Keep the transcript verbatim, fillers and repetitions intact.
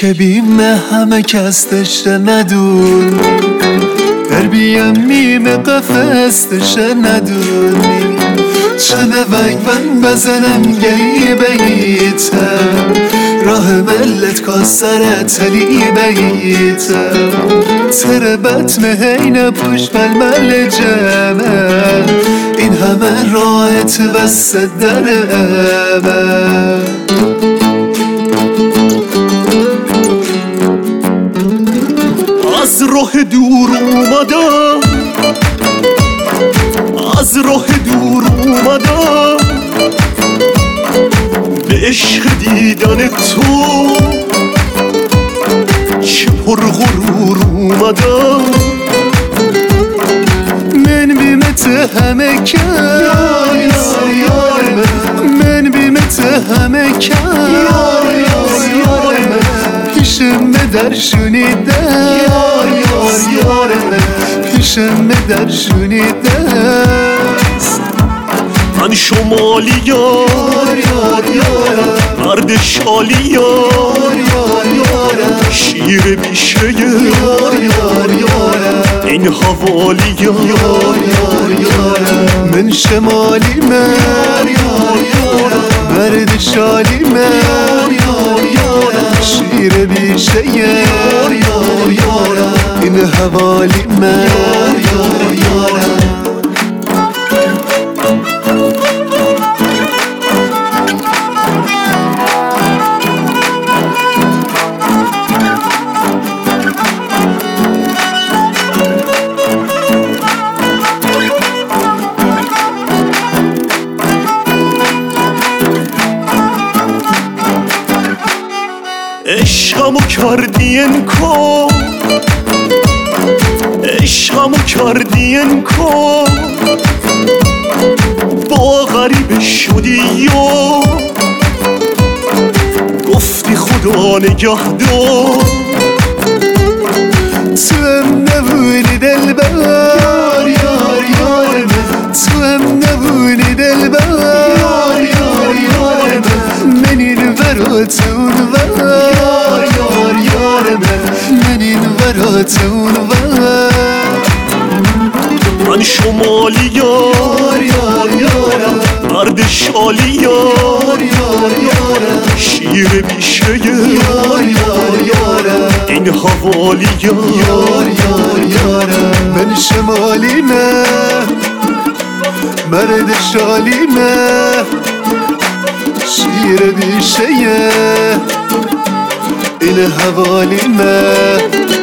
که بیمه همه کس دشته ندونی در بیم میم قفص دشته ندونی چنه ونگ ونگ بزنم گلی بیتم راه ملت کاسر تلی بیتم تر بطن هین پوش بلمل جمع این همه راحت بس در امن از راه دور اومدم از راه دور اومدم به عشق دیدن تو چه پر غرور اومدم من بیمت همه کس من بیمت همه کس پیشم در شنیدن پیشم در شنیدن من شمالی یار مرد شالی یار شیر بیشه این حوالی یار من شمالی من مرد شالی من شیر بیشه این حوالی من عشقمو کردی انکار عشقمو کردی انکار با غریب شدی یا گفتی خدا نگهدار تو هم نبودی دلبر یار یار من تو هم نبودی دلبر یار یار من من این براتون یار یار یار من من این براتون من شمالی یار یار یارم مرد شالی یار یار یارم شیر بیشه یار یار یارم این حوالی یار یار یارم من شمالی من مرد شالی من شیر بیشه این حوالی من